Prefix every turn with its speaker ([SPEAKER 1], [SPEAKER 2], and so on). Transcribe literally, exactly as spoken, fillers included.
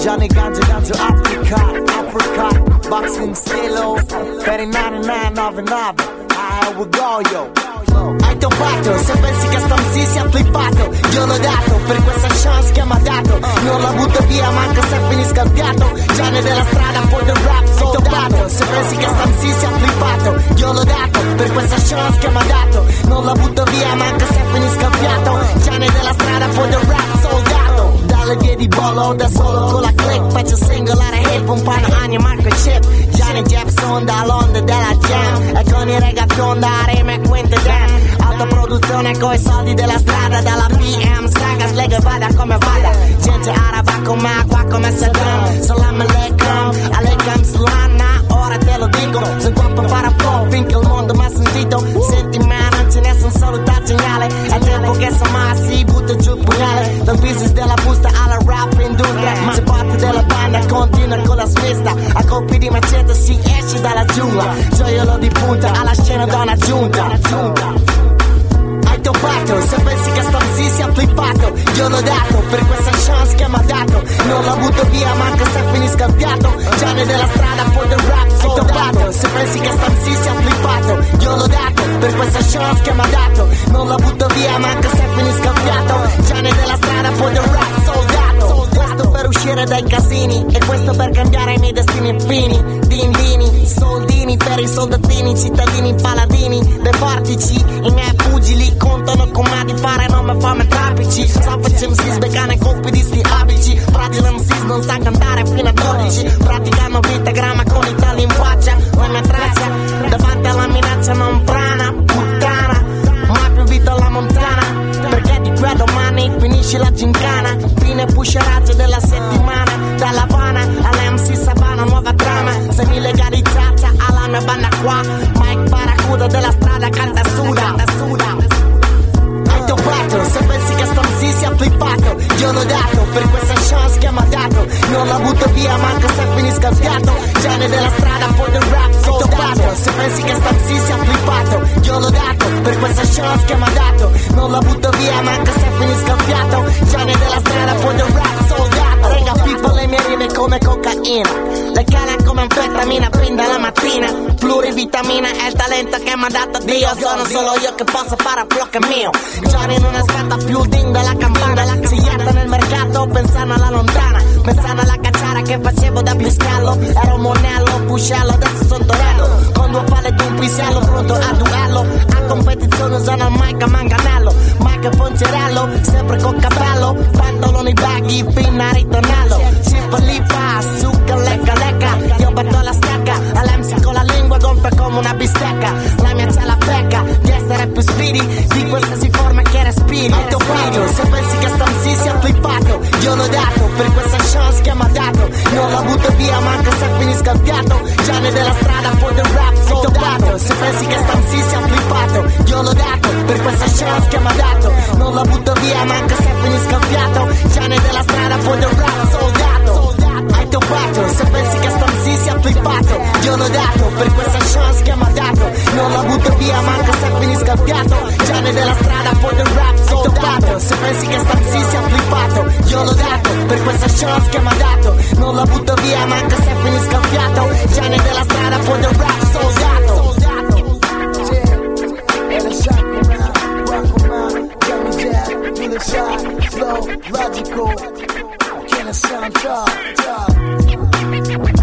[SPEAKER 1] Johnny Ganjo, Ganjo, apricot, apricot, boxing stilo, per i novantanove novantanove, here we go, yo. Hai toppato, se pensi che sta M C sia flippato, io l'ho dato, per questa chance che m'ha dato, non la butto via, manca se finisca il piatto, Gianni della strada, poi del rap, hai toppato, se pensi che sta M C sia flippato, io l'ho dato, per questa chance che m'ha dato, non la butto via, manca se finisca il piatto, Gianni della strada, poi del rap, soldato, dalle vie di bollo, da solo con la click, faccio singolare hip, un pano anni, microchip, Gianni Jepson dall'onda della jam, e con i regaton da rima e quinte dan, autoproduzione coi soldi della strada, dalla B M Saga, slega e vada come vada, gente araba come acqua come Saddam, salam alaikum, alaikum salana, ora te lo dico, sono qua per fare un po' finché il mondo m'ha sentito, senti me non ce n'è un saluto geniale, è tempo che Samar si butta giù il pugnale, dal business della busta alla rap industria, ma se parte della banda continua con la svista, a colpi di macete si esce dalla giungla, gioiello di punta alla scena da una giunta. Hai toppato, se pensi che sta M C sia flippato, io l'ho dato, per questa chance che m'ha dato, non la butto via, manca se finisca il piatto, Gianni della strada, poi del rap, hai toppato, se pensi che sta M C sia flippato, io l'ho dato, per questa chance che m'ha dato, non la butto via, manca se finisca il piatto, Gianni della strada, poi del rap, soldato, questo per uscire dai casini, e questo per cambiare i miei destini fini, dindini, soldini per i soldatini, cittadini paladini, dei portici, i miei pugili contano con me di fare, non mi fa trapici, soffici M Cs beccane colpi di sti abici, fragile M Cs non sa cantare fino a dodici, praticano vitagramma con i tali in faccia, la mia traccia, davanti alla minaccia non frana, puttana, mai più vita alla montana, perché di qui a domani finisce la gincana, fine pusheraggio della settimana, dalla Havana all'M C Savana, nuova trama, semi-legalizzata alla mia banda qua, Mike Barracuda della strada canta suda, suda. Hai toppato, se pensi che sta M C sia flippato, io l'ho dato, per questa chance che m'ha dato, non la butto via, manca se finisca il piatto, Gianni della strada, poi del rap, hai toppato, se pensi che sta M C sia flippato, io l'ho dato, per questa chance che m'ha dato, non la butto via, manca se finisca il piatto, Gianni della strada, poi del rap, soldato. Renga Pippo, le mie rime come cocaina, le cala come anfetamina, fin dalla mattina, plurivitamina è il talento che m'ha dato Dio, sono solo io che posso fare a blocco mio, Gianni non aspetta più il ding della campana, si ietta nel mercato pensando alla lontana, pensando alla cacciara che facevo da piscello, ero monello, puscello, adesso sono torello, con due palle ed un pisello, pronto a duello, a competizione usano il mic a manganello, mic e poncerello, sempre col cappello, pantaloni baggy, pinna ritornello, cipa lipa, succa, lecca, lecca, io batto la stecca, all'M C con la lingua gonfia come una bistecca, la mia c'è la pecca, di essere più spiri, di qualsiasi forma che respiri, hai toppato, se pensi che sta M C sia flippato, io l'ho dato, per questa chance che m'ha dato, non la butto via, manca se finisca il piatto, Gianni della strada, poi del rap, hai toppato, se pensi che sta M C sia flippato, io l'ho dato, per questa chance che m'ha dato, non la butto via, manca se finisca il piatto, Gianni della strada, poi del rap, soldato. Hai toppato, se pensi che sta M C sia flippato, io l'ho dato, per questa chance che m'ha dato, non la butto via, manca se finisca il piatto, Gianni della strada, poi del rap, hai toppato, se pensi che sta M C sia flippato, io l'ho dato, per questa chance che m'ha dato, non la butto via, manca se finisca il piatto, Gianni della strada, poi del rap, soldato. Flow, logical, can it sound tough, tough?